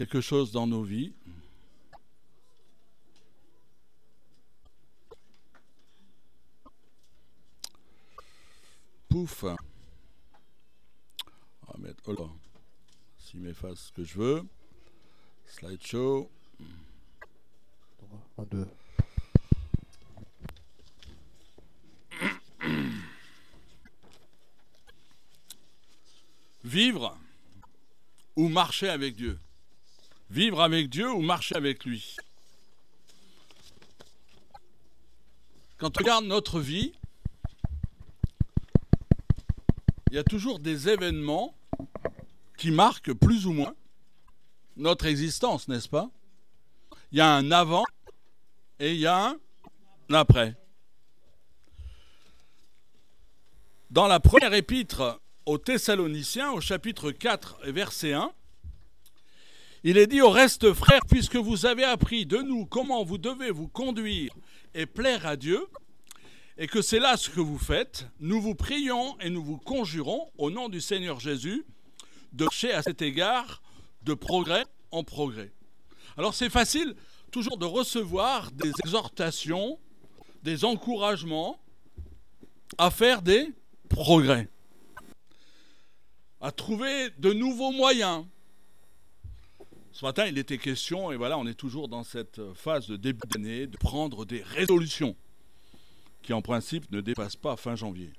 quelque chose dans nos vies. Pouf. On va mettre, oh là, s'il m'efface ce que je veux. Slideshow. 1, 2. Vivre ou marcher avec Dieu. Vivre avec Dieu ou marcher avec lui. Quand on regarde notre vie, il y a toujours des événements qui marquent plus ou moins notre existence, n'est-ce pas? Il y a un avant et il y a un après. Dans la première épître aux Thessaloniciens, au chapitre 4 et verset 1, il est dit: au reste, frères, puisque vous avez appris de nous comment vous devez vous conduire et plaire à Dieu, et que c'est là ce que vous faites, nous vous prions et nous vous conjurons, au nom du Seigneur Jésus, de marcher à cet égard de progrès en progrès. Alors c'est facile toujours de recevoir des exhortations, des encouragements à faire des progrès, à trouver de nouveaux moyens. Ce matin, il était question, et voilà, on est toujours dans cette phase de début d'année, de prendre des résolutions qui, en principe, ne dépassent pas fin janvier.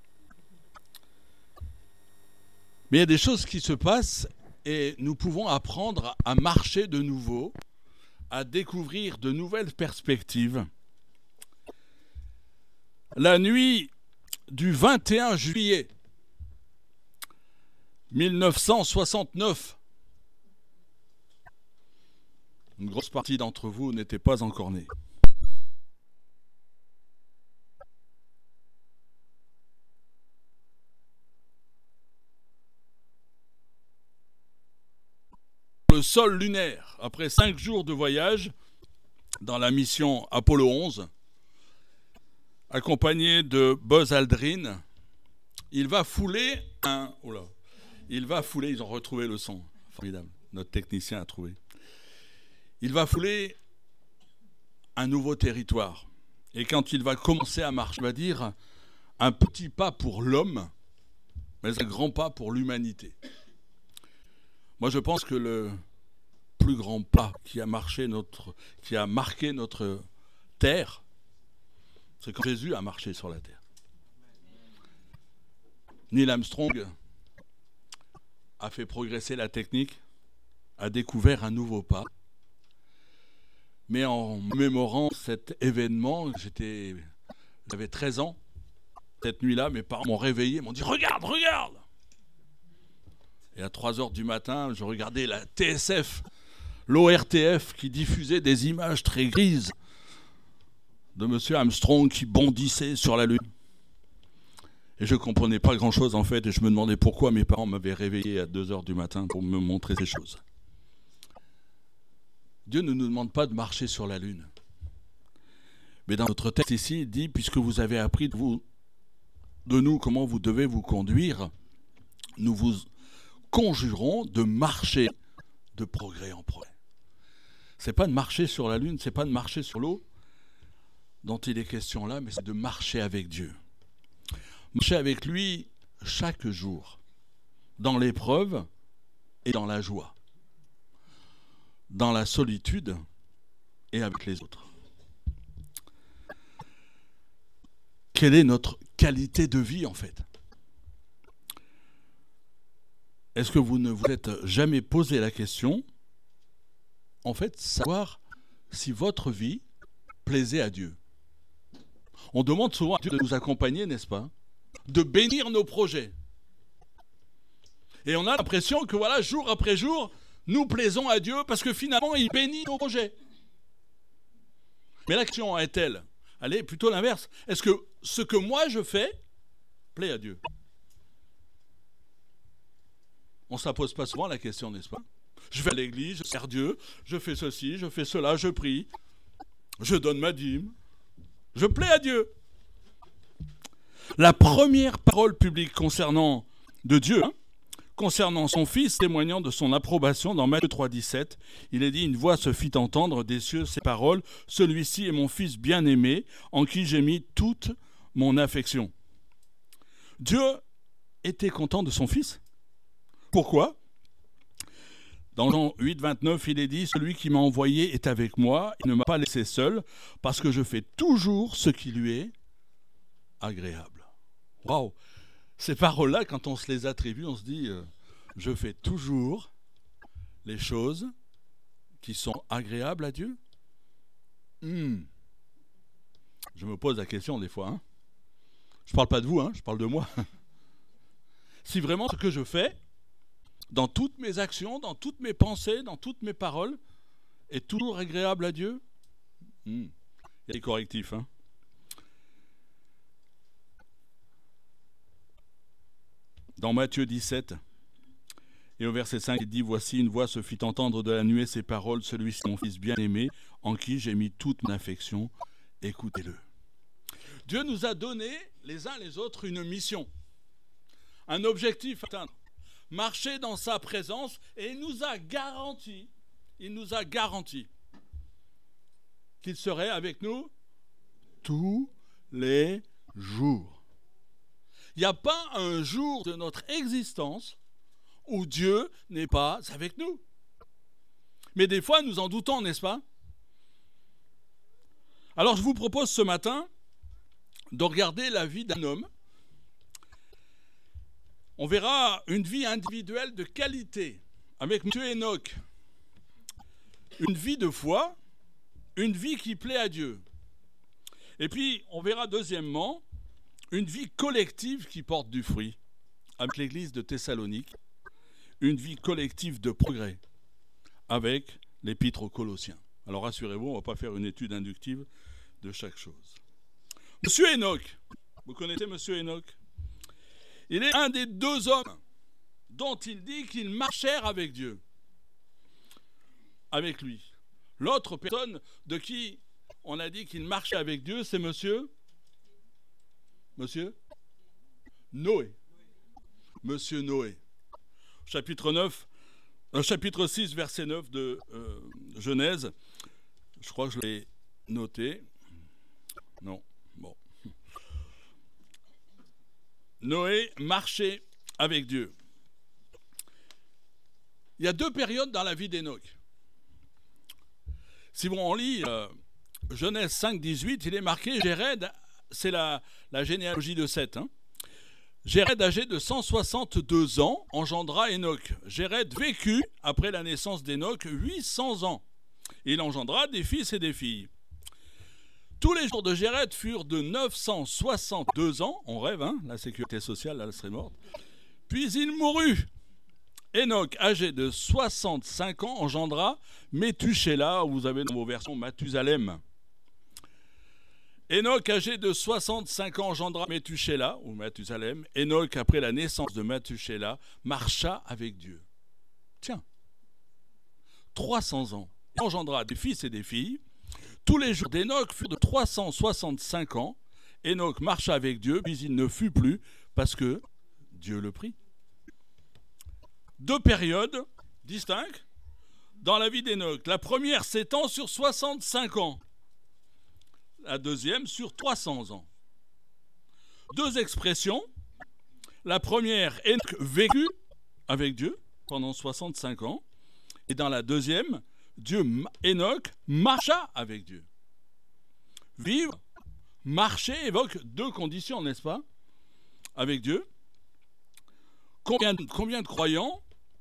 Mais il y a des choses qui se passent et nous pouvons apprendre à marcher de nouveau, à découvrir de nouvelles perspectives. La nuit du 21 juillet 1969, une grosse partie d'entre vous n'était pas encore nés. Le sol lunaire, après 5 jours de voyage dans la mission Apollo 11, accompagné de Buzz Aldrin, il va fouler ils ont retrouvé le son, formidable, notre technicien a trouvé. Il va fouler un nouveau territoire. Et quand il va commencer à marcher, il va dire un petit pas pour l'homme, mais un grand pas pour l'humanité. Moi, je pense que le plus grand pas qui a marqué notre terre, c'est quand Jésus a marché sur la terre. Neil Armstrong a fait progresser la technique, a découvert un nouveau pas. Mais en mémorant cet événement, j'avais 13 ans. Cette nuit-là, mes parents m'ont réveillé, m'ont dit « Regarde, regarde !» Et à 3h du matin, je regardais la TSF, l'ORTF, qui diffusait des images très grises de M. Armstrong qui bondissait sur la Lune. Et je ne comprenais pas grand-chose en fait, et je me demandais pourquoi mes parents m'avaient réveillé à 2h du matin pour me montrer ces choses. Dieu ne nous demande pas de marcher sur la Lune. Mais dans notre texte ici, il dit « Puisque vous avez appris de nous comment vous devez vous conduire, nous vous conjurons de marcher de progrès en progrès. » C'est pas de marcher sur la Lune, c'est pas de marcher sur l'eau dont il est question là, mais c'est de marcher avec Dieu. Marcher avec lui chaque jour, dans l'épreuve et dans la joie, dans la solitude et avec les autres. Quelle est notre qualité de vie en fait ? Est-ce que vous ne vous êtes jamais posé la question, en fait, savoir si votre vie plaisait à Dieu ? On demande souvent à Dieu de nous accompagner, n'est-ce pas ? De bénir nos projets. Et on a l'impression que voilà, jour après jour, nous plaisons à Dieu parce que finalement, il bénit nos projets. Mais la question est-elle ? Elle est plutôt l'inverse. Est-ce que ce que moi je fais plaît à Dieu ? On ne se la pose pas souvent la question, n'est-ce pas ? Je vais à l'église, je sers Dieu, je fais ceci, je fais cela, je prie, je donne ma dîme, je plais à Dieu. La première parole publique concernant concernant son fils, témoignant de son approbation dans Matthieu 3,17, il est dit « Une voix se fit entendre des cieux ces paroles, celui-ci est mon fils bien-aimé, en qui j'ai mis toute mon affection. » Dieu était content de son fils. Pourquoi ? Dans Jean 8, 29, il est dit « Celui qui m'a envoyé est avec moi, il ne m'a pas laissé seul, parce que je fais toujours ce qui lui est agréable. » Waouh ! Ces paroles-là, quand on se les attribue, on se dit je fais toujours les choses qui sont agréables à Dieu. Je me pose la question des fois. Je ne parle pas de vous, je parle de moi. Si vraiment ce que je fais, dans toutes mes actions, dans toutes mes pensées, dans toutes mes paroles, est toujours agréable à Dieu, il y a des correctifs. Dans Matthieu 17, et au verset 5, il dit « Voici une voix se fit entendre de la nuée ces paroles, celui-ci mon fils bien-aimé, en qui j'ai mis toute mon affection, écoutez-le. » Dieu nous a donné, les uns les autres, une mission, un objectif à atteindre, marcher dans sa présence, et il nous a garanti qu'il serait avec nous tous les jours. Il n'y a pas un jour de notre existence où Dieu n'est pas avec nous. Mais des fois, nous en doutons, n'est-ce pas ? Alors, je vous propose ce matin de regarder la vie d'un homme. On verra une vie individuelle de qualité avec M. Enoch. Une vie de foi, une vie qui plaît à Dieu. Et puis, on verra deuxièmement une vie collective qui porte du fruit, avec l'église de Thessalonique, une vie collective de progrès, avec l'épître aux Colossiens. Alors rassurez-vous, on ne va pas faire une étude inductive de chaque chose. Monsieur Enoch, vous connaissez Monsieur Enoch ? Il est un des deux hommes dont il dit qu'ils marchèrent avec Dieu, avec lui. L'autre personne de qui on a dit qu'il marchait avec Dieu, c'est Monsieur Noé. Monsieur Noé. Chapitre 6, verset 9 de Genèse. Je crois que je l'ai noté. Non, bon. Noé marchait avec Dieu. Il y a deux périodes dans la vie d'Enoch. Si on lit Genèse 5, 18, il est marqué Jéred. C'est la généalogie de Seth. Jéred, âgé de 162 ans, engendra Enoch. Jéred vécut, après la naissance d'Enoch, 800 ans. Il engendra des fils et des filles. Tous les jours de Jéred furent de 962 ans. On rêve, la sécurité sociale, elle serait morte. Puis il mourut. Enoch, âgé de 65 ans, engendra Méthusélah, vous avez dans vos versions Mathusalem. Enoch, âgé de 65 ans, engendra Méthusélah, ou Mathusalem. Enoch, après la naissance de Mathusélah, marcha avec Dieu. Tiens, 300 ans. Il engendra des fils et des filles. Tous les jours d'Enoch furent de 365 ans. Enoch marcha avec Dieu, puis il ne fut plus, parce que Dieu le prit. Deux périodes distinctes dans la vie d'Enoch. La première s'étend sur 65 ans. La deuxième sur 300 ans. Deux expressions. La première, Enoch vécut avec Dieu pendant 65 ans. Et dans la deuxième, Enoch marcha avec Dieu. Vivre, marcher évoque deux conditions, n'est-ce pas ? Avec Dieu. Combien de croyants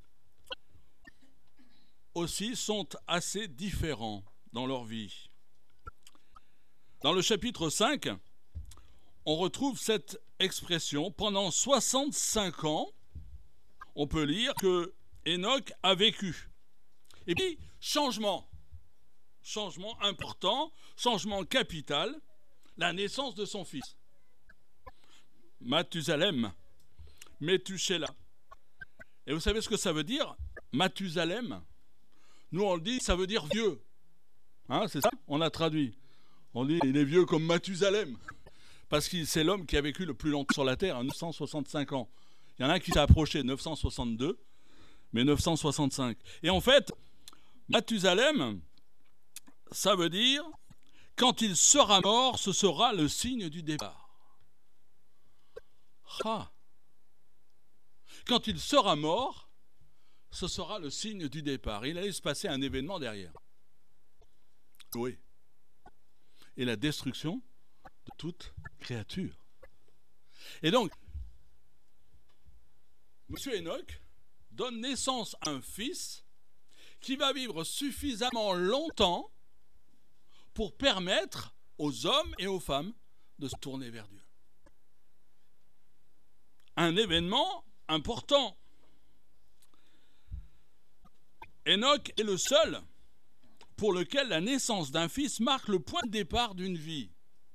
aussi sont assez différents dans leur vie ? Dans le chapitre 5, on retrouve cette expression. Pendant 65 ans, on peut lire que Enoch a vécu. Et puis, changement important, changement capital, la naissance de son fils. Mathusalem, Méthusélah. Et vous savez ce que ça veut dire, Mathusalem ? Nous, on le dit, ça veut dire vieux. C'est ça ? On a traduit. On dit, il est vieux comme Mathusalem. Parce que c'est l'homme qui a vécu le plus longtemps sur la terre, 965 ans. Il y en a un qui s'est approché 962, mais 965. Et en fait, Mathusalem, ça veut dire quand il sera mort, ce sera le signe du départ. Ah. Quand il sera mort, ce sera le signe du départ. Il allait se passer un événement derrière. Oui. Et la destruction de toute créature. Et donc, M. Enoch donne naissance à un fils qui va vivre suffisamment longtemps pour permettre aux hommes et aux femmes de se tourner vers Dieu. Un événement important. Enoch est le seul pour lequel la naissance d'un fils marque le point de départ d'une vie.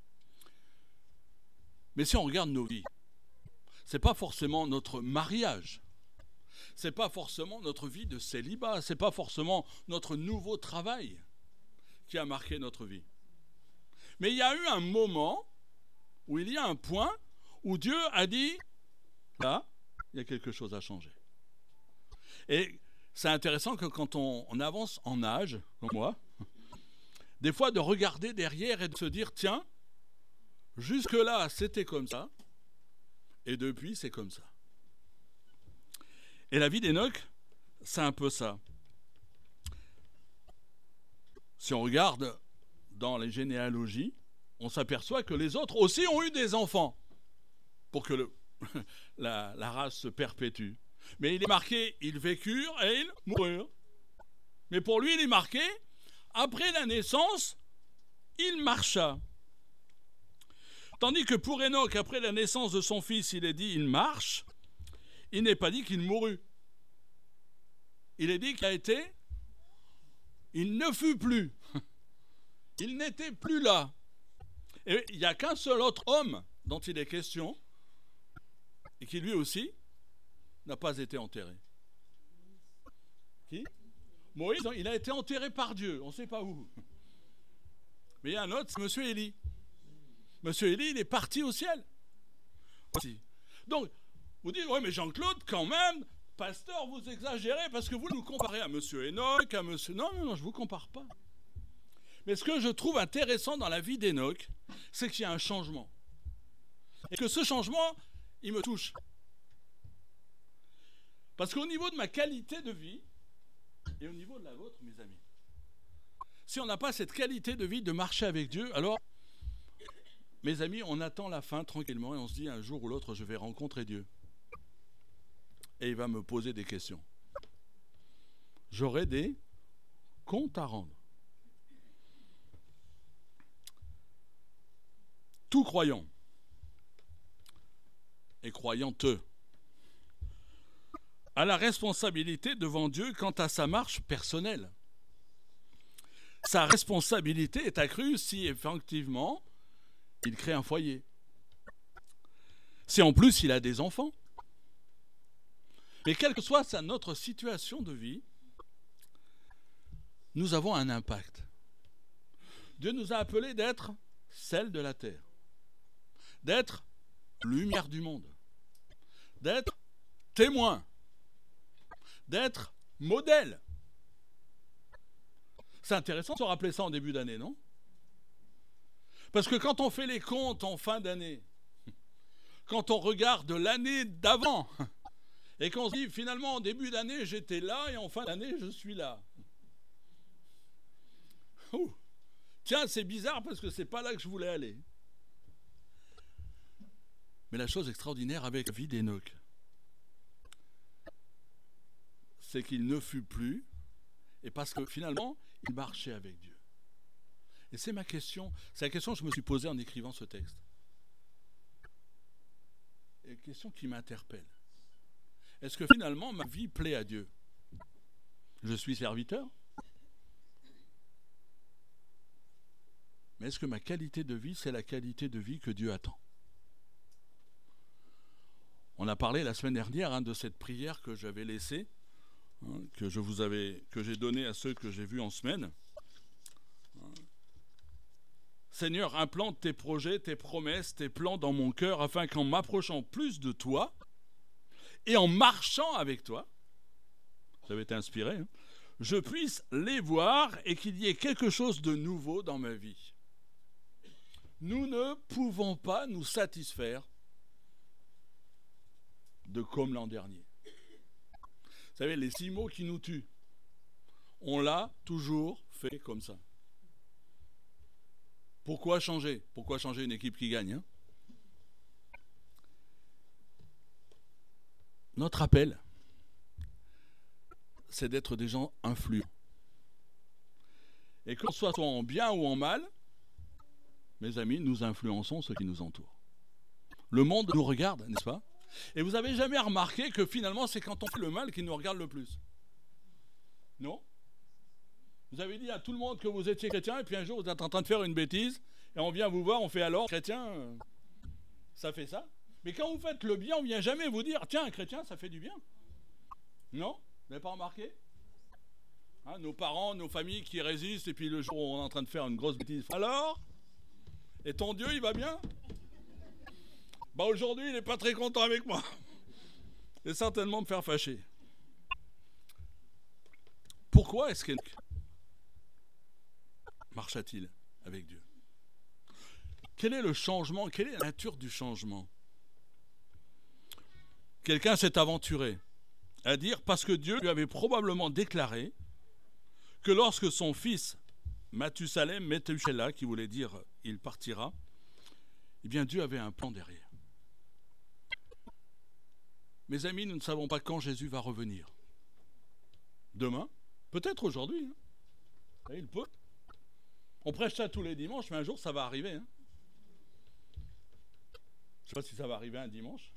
Mais si on regarde nos vies, ce n'est pas forcément notre mariage, ce n'est pas forcément notre vie de célibat, ce n'est pas forcément notre nouveau travail qui a marqué notre vie. Mais il y a eu un moment où il y a un point où Dieu a dit, là, il y a quelque chose à changer. Et c'est intéressant que quand on avance en âge, comme moi, des fois de regarder derrière et de se dire, tiens, jusque-là, c'était comme ça, et depuis, c'est comme ça. Et la vie d'Enoch, c'est un peu ça. Si on regarde dans les généalogies, on s'aperçoit que les autres aussi ont eu des enfants pour que la race se perpétue. Mais il est marqué, ils vécurent et ils moururent. Mais pour lui, il est marqué, après la naissance, il marcha. Tandis que pour Enoch, après la naissance de son fils, il est dit, il marche, il n'est pas dit qu'il mourut. Il est dit qu'il a été, il ne fut plus. Il n'était plus là. Et il n'y a qu'un seul autre homme dont il est question, et qui lui aussi n'a pas été enterré. Qui ? Moïse, il a été enterré par Dieu, on ne sait pas où. Mais il y a un autre, c'est M. Élie. M. Élie, il est parti au ciel. Aussi. Donc, vous dites, oui, mais Jean-Claude, quand même, pasteur, vous exagérez, parce que vous nous comparez à M. Enoch, à M. Non, je ne vous compare pas. Mais ce que je trouve intéressant dans la vie d'Enoch, c'est qu'il y a un changement. Et que ce changement, il me touche. Parce qu'au niveau de ma qualité de vie, et au niveau de la vôtre, mes amis, si on n'a pas cette qualité de vie de marcher avec Dieu, alors, mes amis, on attend la fin tranquillement et on se dit un jour ou l'autre, je vais rencontrer Dieu. Et il va me poser des questions. J'aurai des comptes à rendre. Tout croyant et croyanteux a la responsabilité devant Dieu quant à sa marche personnelle. Sa responsabilité est accrue si effectivement il crée un foyer. Si en plus il a des enfants. Mais quelle que soit notre situation de vie, nous avons un impact. Dieu nous a appelés d'être sel de la terre, d'être lumière du monde, d'être témoin, d'être modèle. C'est intéressant de se rappeler ça en début d'année, non ? Parce que quand on fait les comptes en fin d'année, quand on regarde l'année d'avant, et qu'on se dit finalement en début d'année j'étais là et en fin d'année je suis là. Ouh. Tiens, c'est bizarre parce que c'est pas là que je voulais aller. Mais la chose extraordinaire avec la vie d'Enoch, c'est qu'il ne fut plus, et parce que finalement, il marchait avec Dieu. Et c'est ma question, c'est la question que je me suis posée en écrivant ce texte. Et une question qui m'interpelle. Est-ce que finalement ma vie plaît à Dieu ? Je suis serviteur ? Mais est-ce que ma qualité de vie, c'est la qualité de vie que Dieu attend ? On a parlé la semaine dernière de cette prière que j'avais laissée, que j'ai donnée à ceux que j'ai vus en semaine. Seigneur, implante tes projets, tes promesses, tes plans dans mon cœur, afin qu'en m'approchant plus de toi, et en marchant avec toi, ça avait été inspiré, hein, je puisse les voir et qu'il y ait quelque chose de nouveau dans ma vie. Nous ne pouvons pas nous satisfaire de comme l'an dernier. Vous savez, les 6 mots qui nous tuent, on l'a toujours fait comme ça. Pourquoi changer ? Pourquoi changer une équipe qui gagne, hein ? Notre appel, c'est d'être des gens influents. Et que ce soit en bien ou en mal, mes amis, nous influençons ceux qui nous entourent. Le monde nous regarde, n'est-ce pas ? Et vous avez jamais remarqué que finalement, c'est quand on fait le mal qu'il nous regarde le plus ? Non ? Vous avez dit à tout le monde que vous étiez chrétien, et puis un jour, vous êtes en train de faire une bêtise, et on vient vous voir, on fait alors, chrétien, ça fait ça ? Mais quand vous faites le bien, on ne vient jamais vous dire, tiens, un chrétien, ça fait du bien. Non ? Vous n'avez pas remarqué ? Hein, nos parents, nos familles qui résistent, et puis le jour où on est en train de faire une grosse bêtise, alors ? Et ton Dieu, il va bien ? Bah aujourd'hui, il n'est pas très content avec moi. Il va certainement me faire fâcher. Pourquoi est-ce qu'Enoch marcha-t-il avec Dieu ? Quel est le changement ? Quelle est la nature du changement ? Quelqu'un s'est aventuré à dire, parce que Dieu lui avait probablement déclaré que lorsque son fils Mathusalem, qui voulait dire il partira, eh bien Dieu avait un plan derrière. Mes amis, nous ne savons pas quand Jésus va revenir. Demain ? Peut-être aujourd'hui. Hein. Il peut. On prêche ça tous les dimanches, mais un jour ça va arriver. Hein. Je ne sais pas si ça va arriver un dimanche.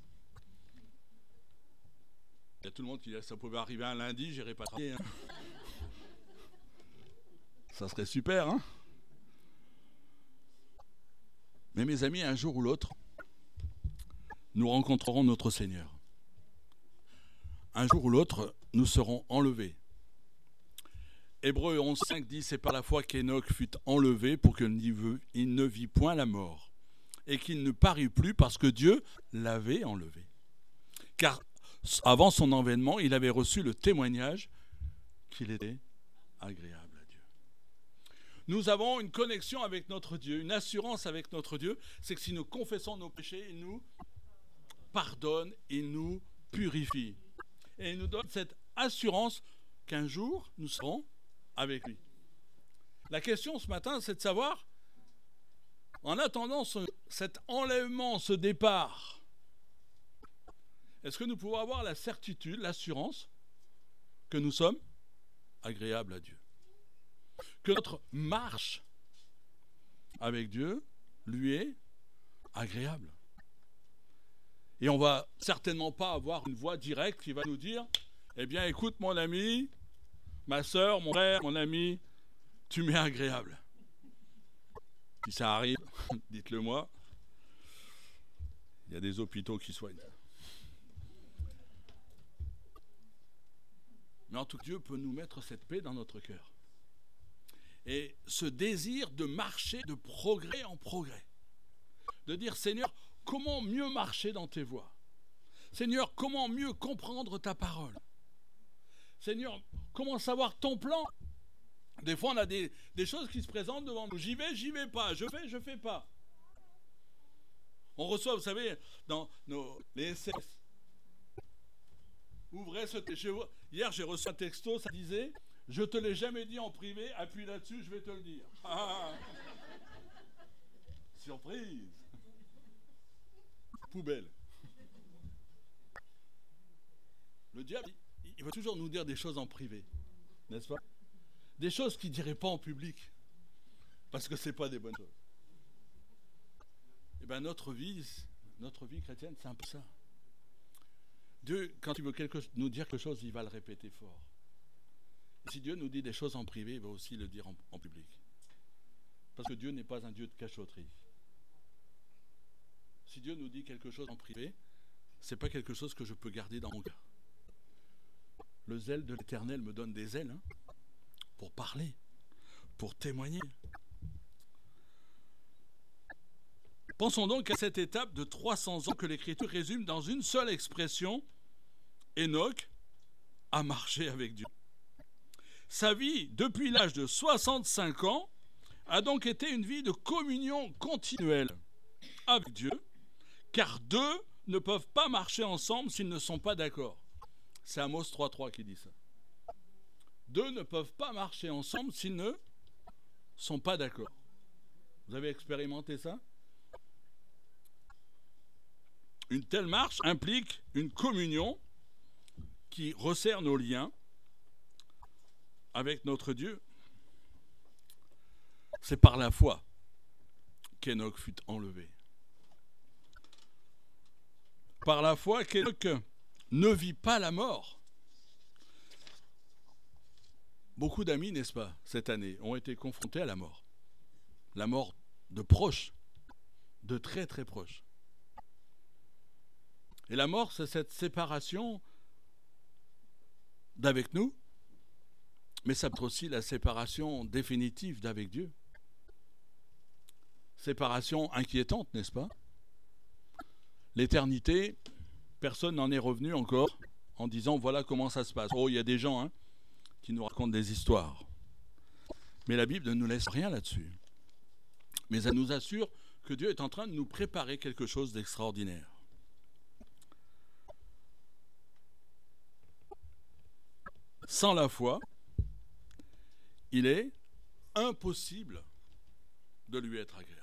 Il y a tout le monde qui dit que ça pouvait arriver un lundi, j'irai pas travailler. Hein. Ça serait super, hein ? Mais mes amis, un jour ou l'autre, nous rencontrerons notre Seigneur. Un jour ou l'autre, nous serons enlevés. Hébreux 11.5 dit, c'est par la foi qu'Enoch fut enlevé pour qu'il ne vit point la mort, et qu'il ne parut plus parce que Dieu l'avait enlevé. Car avant son enlèvement, il avait reçu le témoignage qu'il était agréable à Dieu. Nous avons une connexion avec notre Dieu, une assurance avec notre Dieu, c'est que si nous confessons nos péchés, il nous pardonne, il nous purifie. Et il nous donne cette assurance qu'un jour, nous serons avec lui. La question ce matin, c'est de savoir, en attendant cet enlèvement, ce départ, est-ce que nous pouvons avoir la certitude, l'assurance que nous sommes agréables à Dieu ? Que notre marche avec Dieu lui est agréable. Et on ne va certainement pas avoir une voix directe qui va nous dire, eh bien écoute mon ami, ma soeur, mon frère, mon ami, tu m'es agréable. Si ça arrive, dites-le moi. Il y a des hôpitaux qui soignent. Mais en tout cas, Dieu peut nous mettre cette paix dans notre cœur. Et ce désir de marcher de progrès en progrès. De dire, Seigneur, comment mieux marcher dans tes voies ? Seigneur, comment mieux comprendre ta parole ? Seigneur, comment savoir ton plan ? Des fois, on a des choses qui se présentent devant nous. J'y vais pas. Je fais pas. On reçoit, vous savez, dans les SS. Ouvrez ce texto. Hier, j'ai reçu un texto, ça disait « Je te l'ai jamais dit en privé, appuie là-dessus, je vais te le dire. » Surprise. Poubelle. Le diable, il va toujours nous dire des choses en privé, n'est-ce pas ? Des choses qu'il ne dirait pas en public, parce que ce n'est pas des bonnes choses. Eh bien, notre vie chrétienne, c'est un peu ça. Dieu, quand il veut nous dire quelque chose, il va le répéter fort. Et si Dieu nous dit des choses en privé, il va aussi le dire en public. Parce que Dieu n'est pas un Dieu de cachotterie. Si Dieu nous dit quelque chose en privé, ce n'est pas quelque chose que je peux garder dans mon cœur. Le zèle de l'Éternel me donne des ailes, pour parler, pour témoigner. Pensons donc à cette étape de 300 ans que l'Écriture résume dans une seule expression, Enoch a marché avec Dieu. Sa vie, depuis l'âge de 65 ans, a donc été une vie de communion continuelle avec Dieu, car deux ne peuvent pas marcher ensemble s'ils ne sont pas d'accord. C'est Amos 3.3 qui dit ça. Deux ne peuvent pas marcher ensemble s'ils ne sont pas d'accord. Vous avez expérimenté ça? Une telle marche implique une communion qui resserre nos liens avec notre Dieu. C'est par la foi qu'Enoch fut enlevé. Par la foi qu'Enoch ne vit pas la mort. Beaucoup d'amis, n'est-ce pas, cette année, ont été confrontés à la mort. La mort de proches, de très très proches. Et la mort, c'est cette séparation d'avec nous, mais ça peut être aussi la séparation définitive d'avec Dieu. Séparation inquiétante, n'est-ce pas? L'éternité, personne n'en est revenu encore en disant voilà comment ça se passe. Oh, il y a des gens qui nous racontent des histoires. Mais la Bible ne nous laisse rien là-dessus. Mais elle nous assure que Dieu est en train de nous préparer quelque chose d'extraordinaire. Sans la foi, il est impossible de lui être agréable.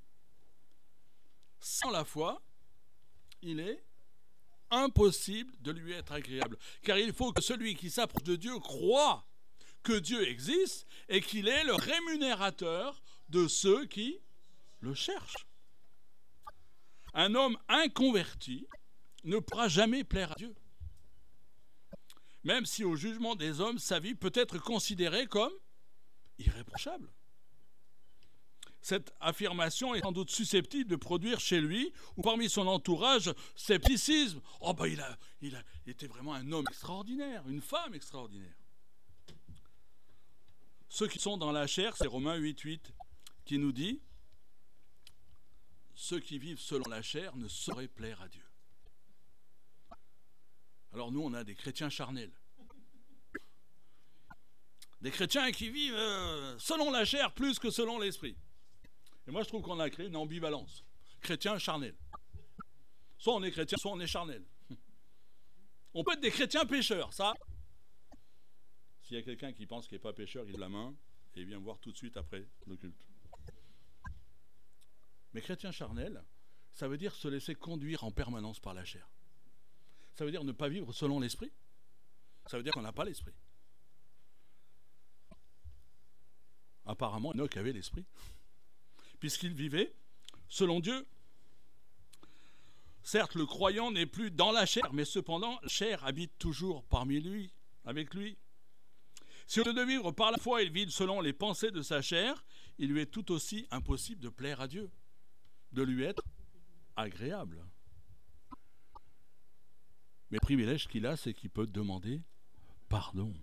Sans la foi, il est impossible de lui être agréable. Car il faut que celui qui s'approche de Dieu croie que Dieu existe et qu'il est le rémunérateur de ceux qui le cherchent. Un homme inconverti ne pourra jamais plaire à Dieu. Même si au jugement des hommes, sa vie peut être considérée comme irréprochable. Cette affirmation est sans doute susceptible de produire chez lui ou parmi son entourage scepticisme. Oh ben il était vraiment un homme extraordinaire, une femme extraordinaire. Ceux qui sont dans la chair, c'est Romains 8.8 qui nous dit « Ceux qui vivent selon la chair ne sauraient plaire à Dieu. » Alors nous, on a des chrétiens charnels. Des chrétiens qui vivent selon la chair plus que selon l'esprit. Et moi, je trouve qu'on a créé une ambivalence. Chrétien charnel. Soit on est chrétien, soit on est charnel. On peut être des chrétiens pécheurs, ça. S'il y a quelqu'un qui pense qu'il n'est pas pécheur, il lève la main et il vient me voir tout de suite après le culte. Mais chrétien charnel, ça veut dire se laisser conduire en permanence par la chair. Ça veut dire ne pas vivre selon l'esprit. Ça veut dire qu'on n'a pas l'esprit. Apparemment, Enoch avait l'esprit, puisqu'il vivait selon Dieu. Certes, le croyant n'est plus dans la chair, mais cependant, la chair habite toujours parmi lui, avec lui. Si au lieu de vivre par la foi, il vit selon les pensées de sa chair, il lui est tout aussi impossible de plaire à Dieu, de lui être agréable. Mais le privilège qu'il a, c'est qu'il peut demander pardon.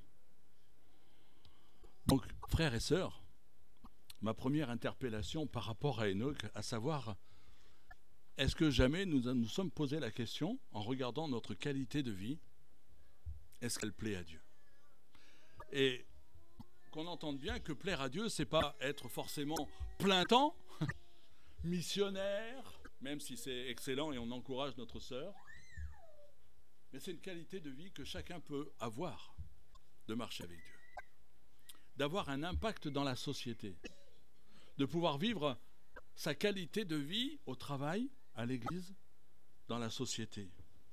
Donc, frères et sœurs, ma première interpellation par rapport à Enoch, à savoir, est-ce que jamais nous sommes posé la question, en regardant notre qualité de vie, est-ce qu'elle plaît à Dieu? Et qu'on entende bien que plaire à Dieu, c'est pas être forcément plein temps, missionnaire, même si c'est excellent et on encourage notre sœur, mais c'est une qualité de vie que chacun peut avoir, de marcher avec Dieu, d'avoir un impact dans la société, de pouvoir vivre sa qualité de vie au travail, à l'église, dans la société.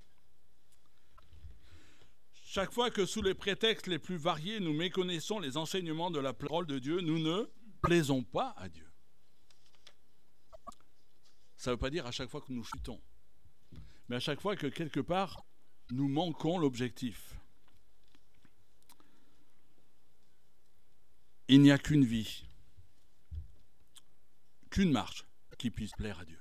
Chaque fois que sous les prétextes les plus variés, nous méconnaissons les enseignements de la parole de Dieu, nous ne plaisons pas à Dieu. Ça ne veut pas dire à chaque fois que nous chutons, mais à chaque fois que quelque part, nous manquons l'objectif. Il n'y a qu'une vie, qu'une marche qui puisse plaire à Dieu.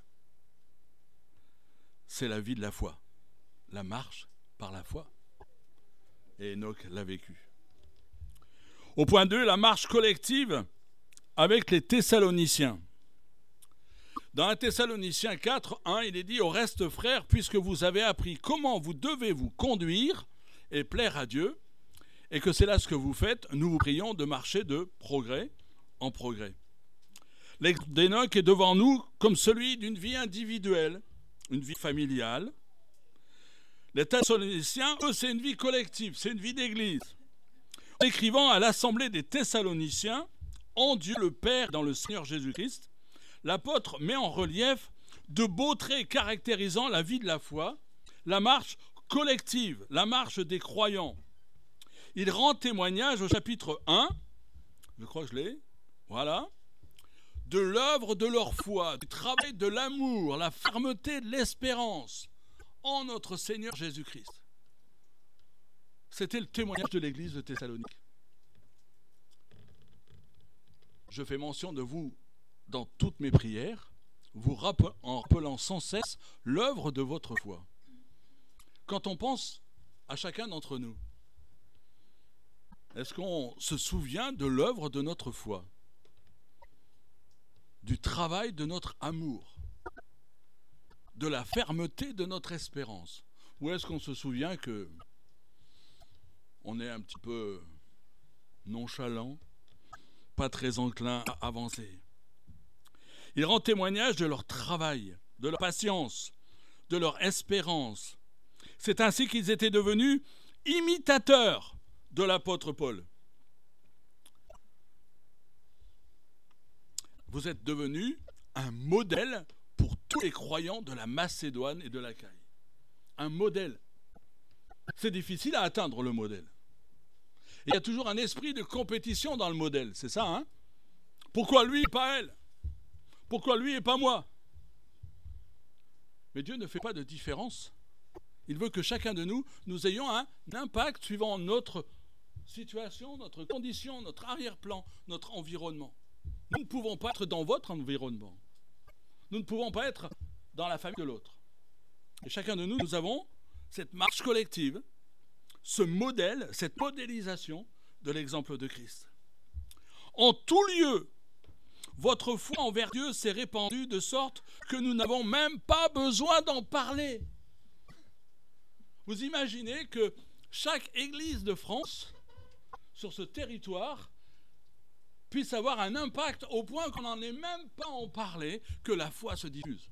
C'est la vie de la foi, la marche par la foi. Et Enoch l'a vécu. Au point 2, la marche collective avec les Thessaloniciens. Dans 1 Thessaloniciens 4, 1, il est dit « Au reste, frères, puisque vous avez appris comment vous devez vous conduire et plaire à Dieu, et que c'est là ce que vous faites, nous vous prions de marcher de progrès en progrès. L'exemple d'Enoch est devant nous comme celui d'une vie individuelle, une vie familiale. Les Thessaloniciens, eux, c'est une vie collective, c'est une vie d'église. En écrivant à l'assemblée des Thessaloniciens, en Dieu le Père dans le Seigneur Jésus-Christ, l'apôtre met en relief de beaux traits caractérisant la vie de la foi, la marche collective, la marche des croyants. Il rend témoignage au chapitre 1, je crois que je l'ai, voilà, de l'œuvre de leur foi, du travail de l'amour, la fermeté de l'espérance en notre Seigneur Jésus-Christ. C'était le témoignage de l'église de Thessalonique. Je fais mention de vous dans toutes mes prières, en rappelant sans cesse l'œuvre de votre foi. Quand on pense à chacun d'entre nous, est-ce qu'on se souvient de l'œuvre de notre foi, du travail de notre amour, de la fermeté de notre espérance? Ou est-ce qu'on se souvient que on est un petit peu nonchalant, pas très enclin à avancer? Il rend témoignage de leur travail, de leur patience, de leur espérance. C'est ainsi qu'ils étaient devenus imitateurs de l'apôtre Paul. Vous êtes devenus un modèle pour tous les croyants de la Macédoine et de l'Achaïe. Un modèle. C'est difficile à atteindre, le modèle. Il y a toujours un esprit de compétition dans le modèle, c'est ça, hein? Pourquoi lui et pas elle? Pourquoi lui et pas moi? Mais Dieu ne fait pas de différence. Il veut que chacun de nous, nous ayons un impact suivant notre situation, notre condition, notre arrière-plan, notre environnement. Nous ne pouvons pas être dans votre environnement. Nous ne pouvons pas être dans la famille de l'autre. Et chacun de nous, nous avons cette marche collective, ce modèle, cette modélisation de l'exemple de Christ. En tout lieu, votre foi envers Dieu s'est répandue de sorte que nous n'avons même pas besoin d'en parler. Vous imaginez que chaque église de France, sur ce territoire, puisse avoir un impact au point qu'on n'en ait même pas en parler, que la foi se diffuse.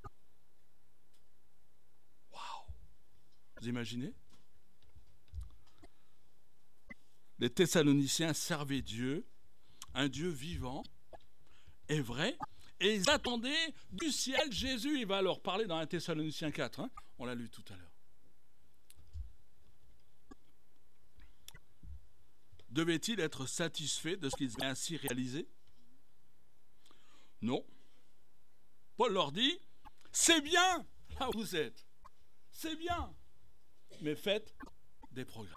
Waouh! Vous imaginez? Les Thessaloniciens servaient Dieu, un Dieu vivant et vrai, et ils attendaient du ciel Jésus. Il va leur parler dans 1 Thessaloniciens 4, hein? On l'a lu tout à l'heure. Devaient-ils être satisfaits de ce qu'ils avaient ainsi réalisé? Non. Paul leur dit, c'est bien là où vous êtes, c'est bien, mais faites des progrès.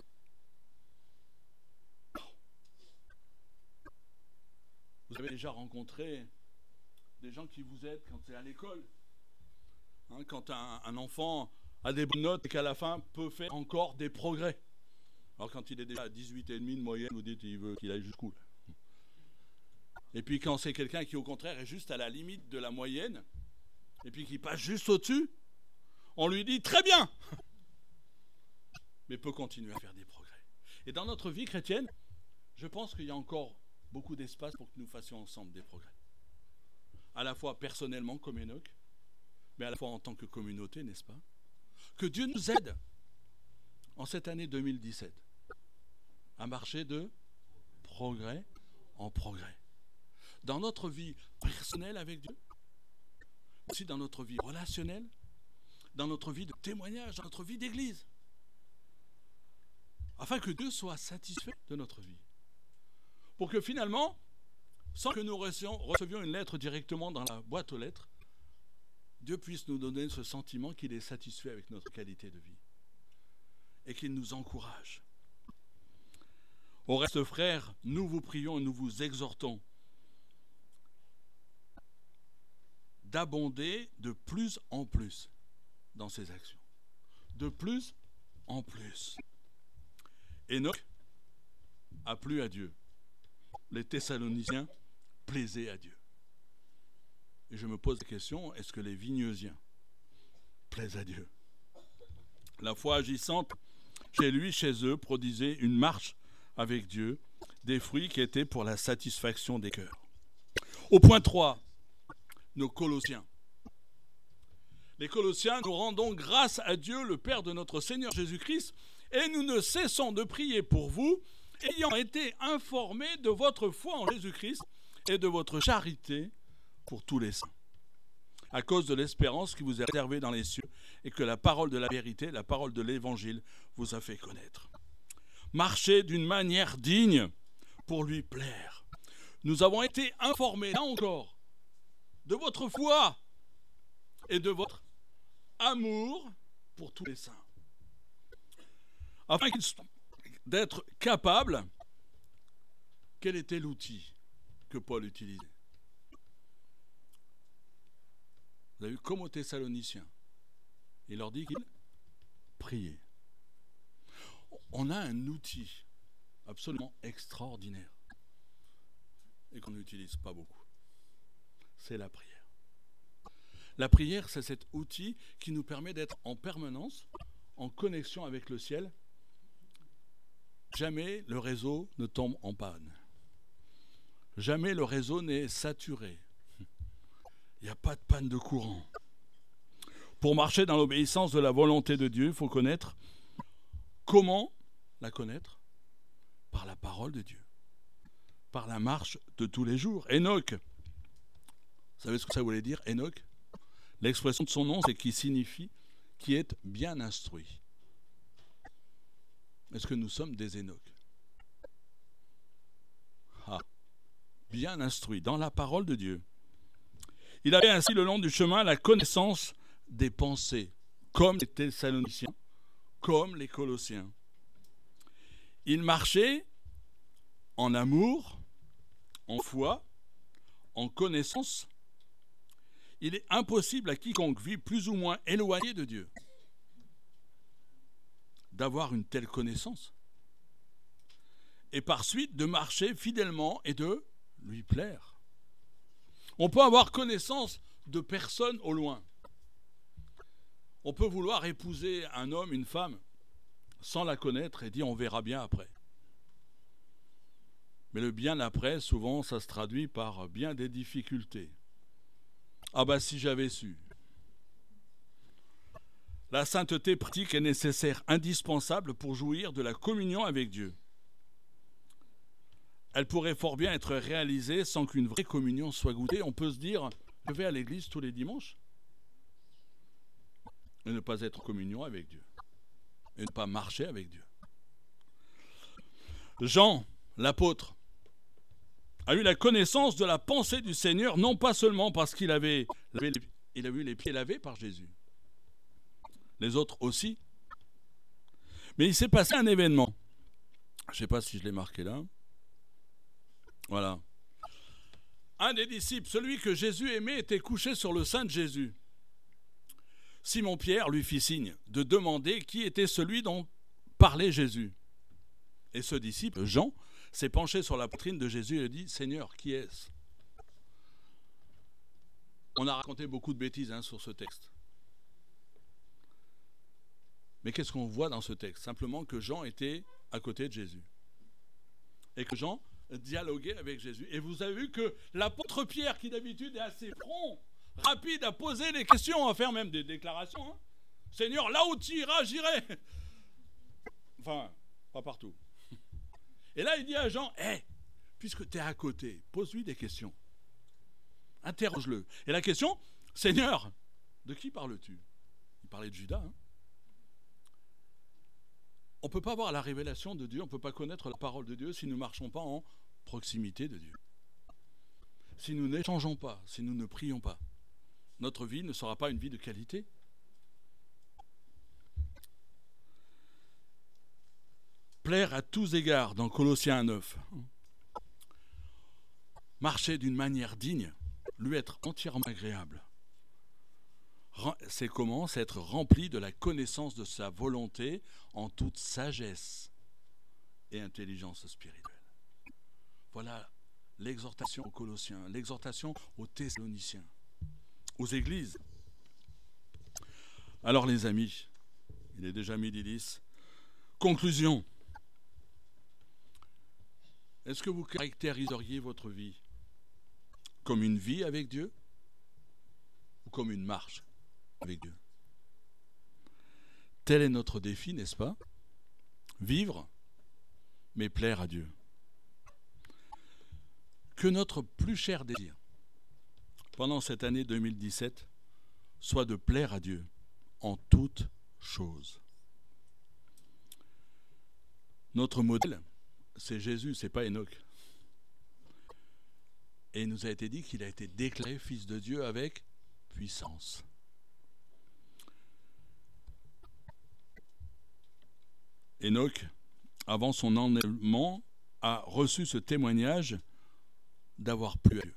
Vous avez déjà rencontré des gens qui vous aident quand c'est à l'école, hein, quand un enfant a des bonnes notes et qu'à la fin peut faire encore des progrès. Alors quand il est déjà à 18,5 de moyenne, vous dites il veut qu'il aille jusqu'où là. Et puis quand c'est quelqu'un qui au contraire est juste à la limite de la moyenne, et puis qui passe juste au-dessus, on lui dit très bien, mais peut continuer à faire des progrès. Et dans notre vie chrétienne, je pense qu'il y a encore beaucoup d'espace pour que nous fassions ensemble des progrès. À la fois personnellement comme Enoch, mais à la fois en tant que communauté, n'est-ce pas? Que Dieu nous aide en cette année 2017 à marcher de progrès en progrès. Dans notre vie personnelle avec Dieu, aussi dans notre vie relationnelle, dans notre vie de témoignage, dans notre vie d'église, afin que Dieu soit satisfait de notre vie. Pour que finalement, sans que nous recevions une lettre directement dans la boîte aux lettres, Dieu puisse nous donner ce sentiment qu'il est satisfait avec notre qualité de vie et qu'il nous encourage. Au reste, frères, nous vous prions et nous vous exhortons d'abonder de plus en plus dans ces actions. De plus en plus. Enoch a plu à Dieu. Les Thessaloniciens plaisaient à Dieu. Et je me pose la question, est-ce que les Vigneusiens plaisent à Dieu? La foi agissante chez lui, chez eux, prodiguer une marche avec Dieu, des fruits qui étaient pour la satisfaction des cœurs. Au point 3, nos Colossiens. Les Colossiens, nous rendons grâce à Dieu, le Père de notre Seigneur Jésus-Christ, et nous ne cessons de prier pour vous, ayant été informés de votre foi en Jésus-Christ et de votre charité pour tous les saints, à cause de l'espérance qui vous est réservée dans les cieux, et que la parole de la vérité, la parole de l'Évangile, vous a fait connaître. Marchez d'une manière digne pour lui plaire. Nous avons été informés, là encore, de votre foi et de votre amour pour tous les saints, afin d'être capables. Quel était l'outil que Paul utilisait? Vous avez vu, comme aux Thessaloniciens, il leur dit qu'ils priaient. On a un outil absolument extraordinaire et qu'on n'utilise pas beaucoup. C'est la prière. La prière, c'est cet outil qui nous permet d'être en permanence en connexion avec le ciel. Jamais le réseau ne tombe en panne. Jamais le réseau n'est saturé. Il n'y a pas de panne de courant. Pour marcher dans l'obéissance de la volonté de Dieu, il faut connaître. Comment la connaître? Par la parole de Dieu. Par la marche de tous les jours. Enoch. Vous savez ce que ça voulait dire, Enoch? L'expression de son nom, c'est qui signifie qui est bien instruit. Est-ce que nous sommes des Enoch? Bien instruit dans la parole de Dieu. Il avait ainsi le long du chemin la connaissance des pensées, comme les Thessaloniciens, comme les Colossiens. Il marchait en amour, en foi, en connaissance. Il est impossible à quiconque vit plus ou moins éloigné de Dieu d'avoir une telle connaissance et par suite de marcher fidèlement et de lui plaire. On peut avoir connaissance de personnes au loin. On peut vouloir épouser un homme, une femme, sans la connaître et dire on verra bien après. Mais le bien après, souvent, ça se traduit par bien des difficultés. Ah bah si j'avais su. La sainteté pratique est nécessaire, indispensable pour jouir de la communion avec Dieu. Elle pourrait fort bien être réalisée sans qu'une vraie communion soit goûtée. On peut se dire, je vais à l'église tous les dimanches et ne pas être en communion avec Dieu et ne pas marcher avec Dieu. Jean, l'apôtre, a eu la connaissance de la pensée du Seigneur, non pas seulement parce qu'il avait eu les pieds lavés par Jésus, les autres aussi, mais il s'est passé un événement. Je ne sais pas si je l'ai marqué là. Voilà. Un des disciples, celui que Jésus aimait, était couché sur le sein de Jésus. Simon-Pierre lui fit signe de demander qui était celui dont parlait Jésus. Et ce disciple, Jean, s'est penché sur la poitrine de Jésus et dit « Seigneur, qui est-ce » On a raconté beaucoup de bêtises sur ce texte. Mais qu'est-ce qu'on voit dans ce texte? Simplement que Jean était à côté de Jésus. Et que Jean dialoguait avec Jésus. Et vous avez vu que l'apôtre Pierre, qui d'habitude est assez prompt, rapide à poser les questions, à faire même des déclarations. Seigneur, là où tu iras, j'irai. Enfin, pas partout. Et là, il dit à Jean, puisque tu es à côté, pose-lui des questions. Interroge-le. Et la question, Seigneur, de qui parles-tu? Il parlait de Judas. On ne peut pas avoir la révélation de Dieu, on ne peut pas connaître la parole de Dieu si nous ne marchons pas en proximité de Dieu. Si nous n'échangeons pas, si nous ne prions pas, notre vie ne sera pas une vie de qualité. Plaire à tous égards dans Colossiens 9. Marcher d'une manière digne, lui être entièrement agréable. C'est comment? C'est être rempli de la connaissance de sa volonté en toute sagesse et intelligence spirituelle. Voilà l'exhortation aux Colossiens, l'exhortation aux Thessaloniciens, aux églises. Alors les amis, il est déjà 12h10. Conclusion. Est-ce que vous caractériseriez votre vie comme une vie avec Dieu ou comme une marche avec Dieu? Tel est notre défi, n'est-ce pas? Vivre, mais plaire à Dieu. Que notre plus cher désir pendant cette année 2017 soit de plaire à Dieu en toutes choses. Notre modèle, c'est Jésus, c'est pas Enoch. Et il nous a été dit qu'il a été déclaré fils de Dieu avec puissance. Enoch, avant son enlèvement, a reçu ce témoignage d'avoir plu à Dieu.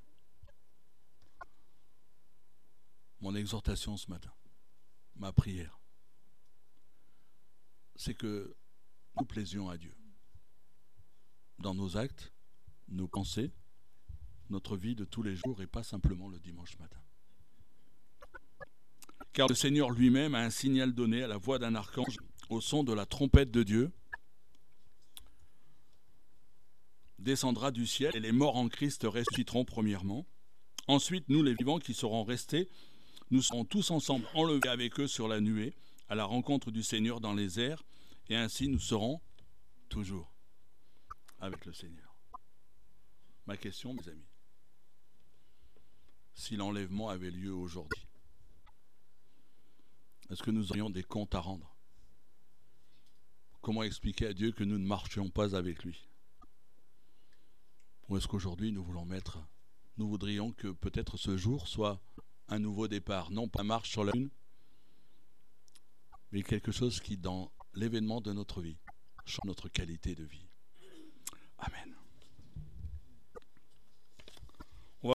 Mon exhortation ce matin, ma prière, c'est que nous plaisions à Dieu dans nos actes, nos pensées, notre vie de tous les jours et pas simplement le dimanche matin. Car le Seigneur lui-même a un signal donné à la voix d'un archange au son de la trompette de Dieu, descendra du ciel et les morts en Christ ressusciteront premièrement. Ensuite, nous les vivants qui serons restés, nous serons tous ensemble enlevés avec eux sur la nuée à la rencontre du Seigneur dans les airs et ainsi nous serons toujours avec le Seigneur. Ma question, mes amis, si l'enlèvement avait lieu aujourd'hui, est-ce que nous aurions des comptes à rendre? Comment expliquer à Dieu que nous ne marchions pas avec lui? Ou est-ce qu'aujourd'hui nous voudrions que peut-être ce jour soit un nouveau départ, non pas marche sur la lune, mais quelque chose qui, dans l'événement de notre vie, change notre qualité de vie. Amen.